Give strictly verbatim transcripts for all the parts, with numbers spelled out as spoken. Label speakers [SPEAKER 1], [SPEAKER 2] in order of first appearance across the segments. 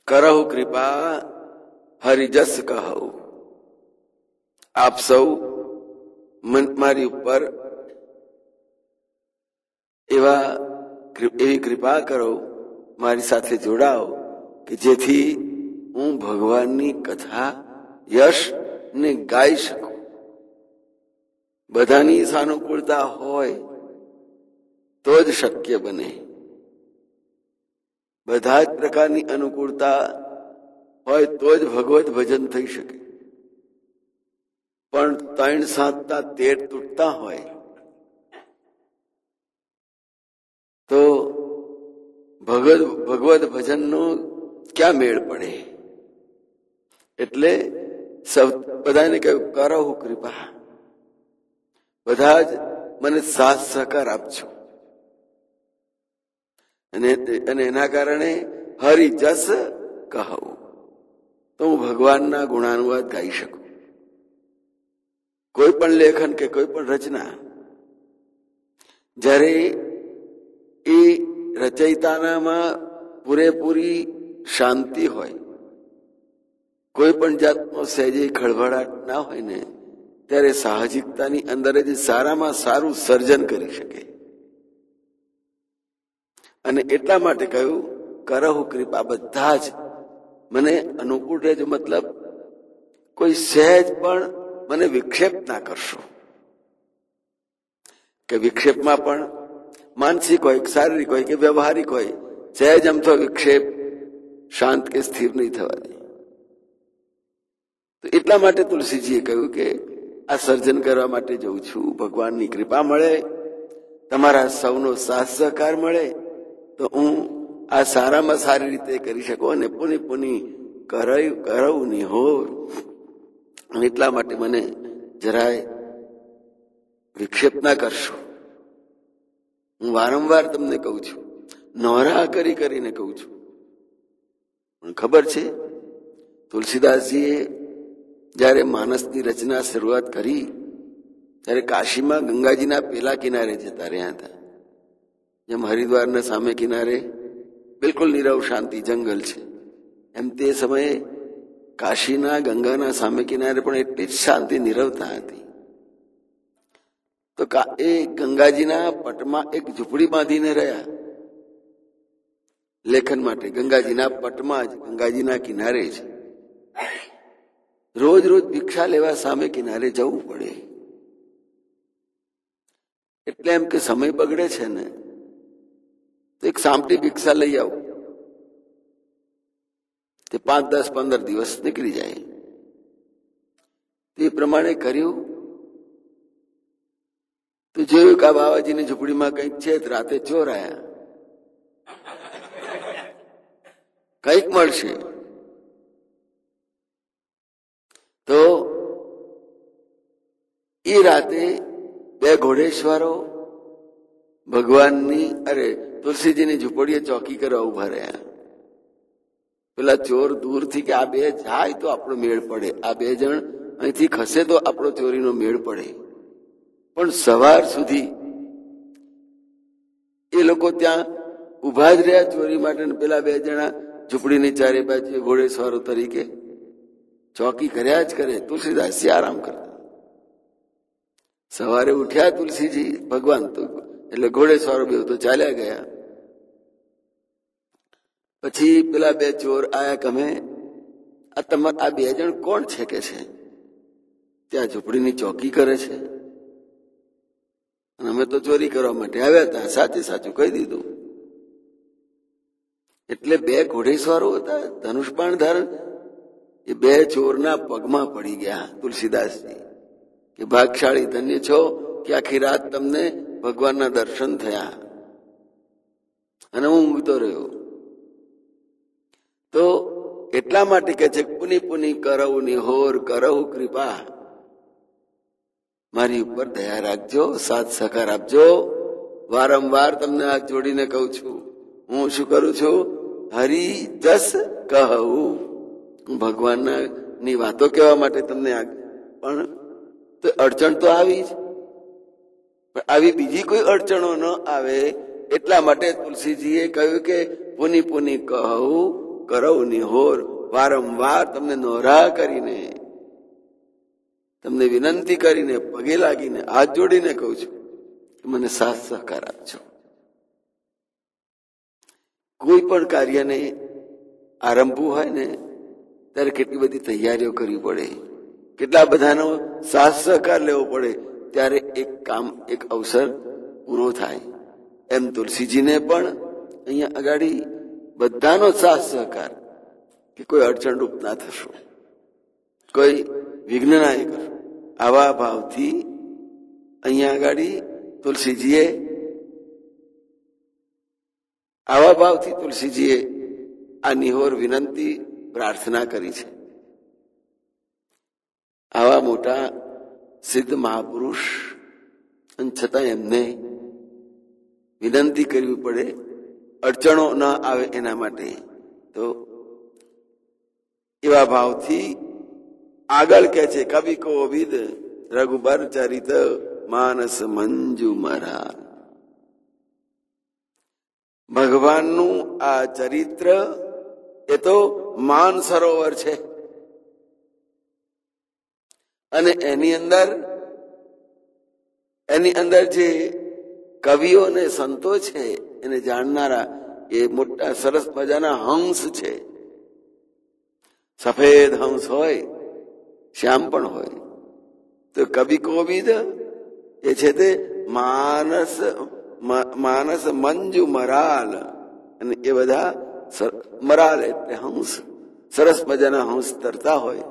[SPEAKER 1] કરહુ કૃપા હરિજસ કહું. આપ સૌ મારી ઉપર એવા એવી કૃપા કરો, મારી સાથે જોડાઓ કે જેથી હું ભગવાનની કથા યશ ને ગાઈ શકું. બધાની સાનુકૂળતા હોય તો જ શક્ય બને. બધા જ પ્રકારની અનુકૂળતા હોય તો જ ભગવત ભજન થઈ શકે. પણ ત્રણ સાતના તેર તૂટતા હોય તો ભગવત ભગવત ભજનનો ક્યાં મેળ પડે? એટલે સૌ બધાને કહ્યું કરહુ કૃપા, બધા જ મને સાથ સહકાર આપજો. અને અને એના કારણે હરિજસ કહું, તો હું ભગવાનના ગુણાનુવાદ ગાઈ શકું. કોઈ પણ લેખન કે કોઈ પણ રચના જ્યારે એ રચયિતાનામાં પૂરેપૂરી શાંતિ હોય, કોઈ પણ જાતનો સહેજે ખળભળાટ ના હોય ને, ત્યારે સાહજિકતાની અંદર જ સારામાં સારું સર્જન કરી શકે. અને એટલા માટે કહ્યું કરહુ કૃપા, બધા જ મને અનુકૂળ રહેજો. મતલબ કોઈ સહેજ પણ મને વિક્ષેપ ના કરશો. કે વિક્ષેપમાં પણ માનસિક હોય, શારીરિક હોય કે વ્યવહારિક હોય, સહેજ આમ તો વિક્ષેપ શાંત કે સ્થિર નહીં થવા દે. તો એટલા માટે તુલસીજીએ કહ્યું કે આ સર્જન કરવા માટે જઉં છું. ભગવાનની કૃપા મળે, તમારા સૌનો સાથ સહકાર મળે તો હું આ સારામાં સારી રીતે કરી શકું. અને પુની પુની કરાયું કરાવું ની હો. એટલા માટે મને જરાય વિક્ષેપ ના કરશો. હું વારંવાર તમને કહું છું, નોરા કરી કરીને કહું છું. પણ ખબર છે તુલસીદાસજીએ જયારે માનસની રચના શરૂઆત કરી ત્યારે કાશીમાં ગંગાજીના પેલા કિનારે જતા રહ્યા હતા. જેમ હરિદ્વારના સામે કિનારે બિલકુલ નીરવ શાંતિ જંગલ છે, એમ તે સમયે કાશીના ગંગાના સામે કિનારે પણ એટલી જ શાંતિ નીરવતા હતી. તો એ ગંગાજીના પટમાં એક ઝૂંપડી બાંધીને રહ્યા લેખન માટે. ગંગાજીના પટમાં જ, ગંગાજીના કિનારે જ રોજ રોજ ભિક્ષા લેવા સામે કિનારે જવું પડે. એટલે એમ કે સમય બગડે છે ને, તો એક સામટી ભિક્ષા લઈ આવું. તે પાંચ દસ પંદર દિવસ નીકળી જાય. તે પ્રમાણે કર્યું. તો જોયું કે આ બાવાજીની ઝૂંપડીમાં કંઈક છે. રાતે ચોર આયા, કંઈક મળશે. તો એ રાતે બે ઘોડેશ્વરો ભગવાનની અરે તુલસીજીની ઝૂંપડીએ ચોકી કરવા ઉભા રહ્યા. પેલા ચોર દૂરથી કે આ બે જાય તો આપણો મેળ પડે, આ બે જણ અહીંથી ખસે તો આપણો ચોરીનો મેળ પડે. પણ સવાર સુધી એ લોકો ત્યાં ઉભા જ રહ્યા ચોરી માટે. પેલા બે જણા ઝૂંપડીની ચારે બાજુ ઘોડેસવારો તરીકે ચોકી કર્યા જ કરે. તુલસીદાસજી આરામ કરતા. સવારે ઉઠ્યા તુલસીજી ભગવાન તો એટલે ઘોડેસવારો બે તો ચાલ્યા ગયા. પછી પેલા બે ચોર આયા કે અમે આ તમારા આ બે જણ કોણ છે કે છે, ત્યાં ઝૂંપડીની ચોકી કરે છે અને અમે તો ચોરી કરવા માટે આવ્યા હતા. સાચે સાચું કહી દીધું. એટલે બે ઘોડેસવારો હતા ધનુષબાણ ધારણ. એ બે ચોરના પગમાં પડી ગયા તુલસીદાસજી કે ભાગશાળી ધન્ય છો કે આખી રાત તમને ભગવાનના દર્શન થયા અને હું ઊંઘતો રહ્યો. તો એટલા માટે કે છે પુની પુની કરહુ નિહોર કરહુ કૃપા, મારી ઉપર દયા રાખજો, સાથ સહકાર આપજો. વારંવાર તમને હાથ જોડીને કહું છું, હું શું કરું છું? હરિજસ કહું. હું ભગવાનના ની વાતો કહેવા માટે તમને પણ તો અડચણ તો આવી જ, પણ આવી બીજી કોઈ અડચણો ન આવે એટલા માટે તુલસીજીએ કહ્યું કે પુની પુની કહું કરવ નિહોર, વારંવાર તમને નોરા કરીને, તમને વિનંતી કરીને, પગે લાગીને, હાથ જોડીને કહું છું કે મને સાથ સહકાર આપજો. કોઈ પણ કાર્યને આરંભવું હોય ને ત્યારે કેટલી બધી તૈયારીઓ કરવી પડે, કેટલા બધાનો સાથ સહકાર લેવો પડે, ત્યારે એક કામ, એક અવસર પૂરો થાય. એમ તુલસીજીને પણ અહીંયા અગાડી બધાનો સાથ સહકાર, કે કોઈ અડચણરૂપ ના થશો, કોઈ વિઘ્ન ના કરશો, આવા ભાવથી અહીંયા અગાડી તુલસીજીએ આવા ભાવથી તુલસીજીએ આ નિહોર વિનંતી પ્રાર્થના કરી છે. આવા મોટા સિદ્ધ મહાપુરુષ, અને છતાં એમને વિનંતી કરવી પડે, અડચણો ન આવે એના માટે. તો એવા ભાવથી આગળ કે છે, કવિ કોવિદ રઘુબર ચરિત માનસ મંજુ મરા. ભગવાનનું આ ચરિત્ર એ તો માન સરોવર છે, અને એની અંદર એની અંદર જે કવિઓ અને સંતો છે એને જાણનારા એ મોટા સરસ મજાના હંસ છે. સફેદ હંસ હોય, શ્યામ પણ હોય. તો કવિ કોવિદ એ છે તે માનસ માનસ મંજુ મરાલ, અને એ બધા મરાલ એટલે હંસ, સરસ મજાના હંસ તરતા હોય.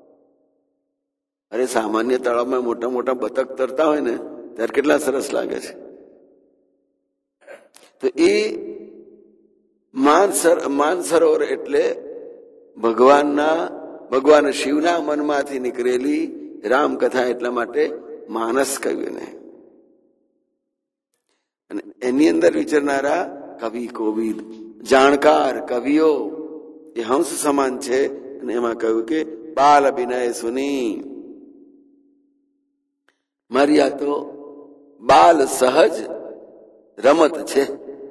[SPEAKER 1] અરે સામાન્ય તળાવમાં મોટા મોટા બતક તરતા હોય ને ત્યારે કેટલા સરસ લાગે છે. તો એ માન સરોવર એટલે ભગવાનના ભગવાન શિવના મનમાંથી નીકળેલી રામકથા, એટલા માટે માનસ કહ્યું એને. અને એની અંદર વિચરનારા કવિ કોવિદ, જાણકાર કવિઓ એ હંસ સમાન છે. અને એમાં કહ્યું કે બાલ અભિનય સુની, મારી આ તો બાલ સહજ રમત છે.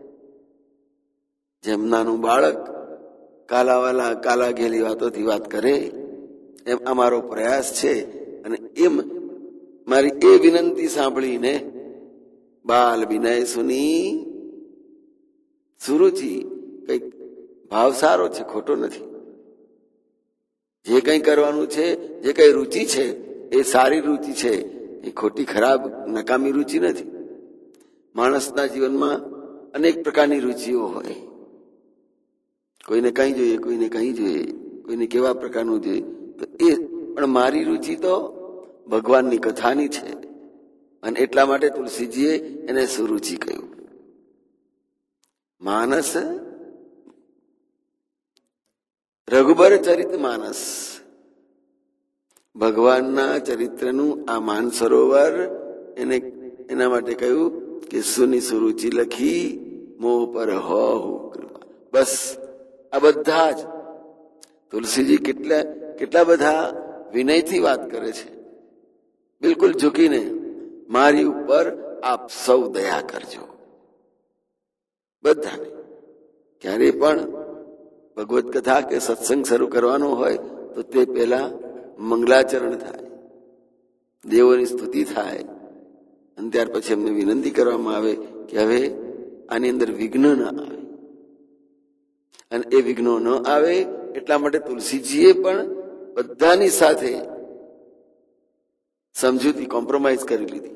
[SPEAKER 1] જેમ નાનું બાળક કાલાવાલા કાલા ઘેલી વાતોથી વાત કરે, એમ અમારો પ્રયાસ છે. અને એમ મારી એ વિનંતી સાંભળીને બાલ વિનય સુની, સુરુચિ, કઈક ભાવ સારો છે, ખોટો નથી. જે કઈ કરવાનું છે, જે કઈ રુચિ છે એ સારી રુચિ છે, એ ખોટી ખરાબ નકામી રુચિ નથી. માણસના જીવનમાં અનેક પ્રકારની રુચિઓ હોય. કોઈને કઈ જોઈએ, કોઈને કઈ જોઈએ, કોઈને કેવા પ્રકારનું જોઈએ. તો એ પણ મારી રુચિ તો ભગવાનની કથાની છે, અને એટલા માટે તુલસીજીએ એને સુરુચિ કહ્યું. માનસ રઘુબર ચરિત માનસ, ભગવાનના ચરિત્રનું આ માન સરોવર, એને એના માટે કહ્યું કે સુની સુરુચિ લખી મોહ પર હો કૃપા. બસ આ બધા જ તુલસીજી કેટલા કેટલા બધા વિનયથી વાત કરે છે, બિલકુલ ઝૂકીને, મારી ઉપર આપ સૌ દયા કરજો. બધાને ક્યારે પણ ભગવત કથા કે સત્સંગ શરૂ કરવાનો હોય તો તે પહેલા મંગલાચરણ થાય, દેવોની સ્તુતિ થાય, અને ત્યાર પછી એમને વિનંતી કરવામાં આવે કે હવે આની અંદર વિઘ્ન ન આવે. અને એ વિઘ્નો ન આવે એટલા માટે તુલસીજીએ પણ બધાની સાથે સમજૂતી, કોમ્પ્રોમાઇઝ કરી લીધી.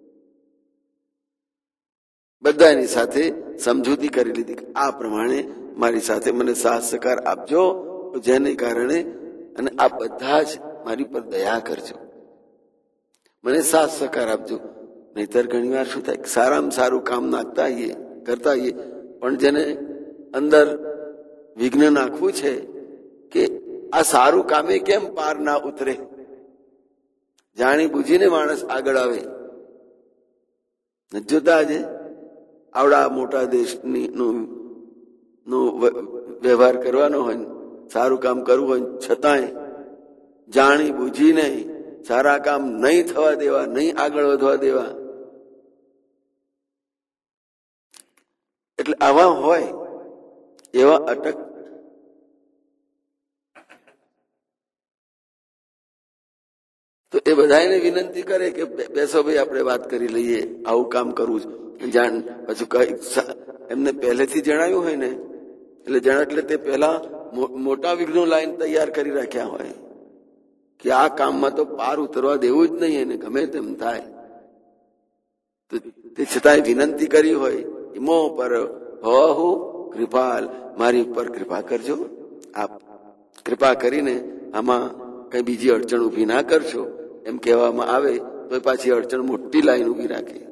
[SPEAKER 1] બધાની સાથે સમજૂતી કરી લીધી કે આ પ્રમાણે મારી સાથે મને સાથ સહકાર આપજો, જેને કારણે અને આ બધા જ મારી પર દયા કરજો, મને સાથ સહકાર આપજો. નહીતર ઘણી વાર શું થાય, સારામાં સારું કામ નાખતા આવીએ, કરતા આવીએ, પણ જેને અંદર વિઘ્ન નાખવું છે કે આ સારું કામે કેમ પાર ના ઉતરે, જાણી બુજીને માણસ આગળ આવે. જોતા આજે આવડા મોટા દેશની નો વ્યવહાર કરવાનો હોય, સારું કામ કરવું હોય, છતાંય જાણી બુજીને સારા કામ નહીં થવા દેવા, નહીં આગળ વધવા દેવા. એટલે આવા હોય એવા અટક તો એ બધાને વિનંતી કરે કે બેસો ભાઈ આપણે વાત કરી લઈએ, આવું કામ કરવું છે. જાણ પછી કઈ એમને પહેલેથી જણાવ્યું હોય ને એટલે જણા એટલે તે પહેલા મોટા વિઘ્નો લાઈન તૈયાર કરી રાખ્યા હોય કે આ કામમાં તો પાર ઉતરવા દેવું જ નહીં એને ગમે તેમ થાય. તો તે છતાંય વિનંતી કરી હોય, ઇમો પર હો કૃપાલ, મારી ઉપર કૃપા કરજો, આપ કૃપા કરીને આમાં કઈ બીજી અડચણ ઉભી ના કરશો એમ કહેવામાં આવે તો પાછી અડચણ મોટી લાઈન ઉભી રાખે.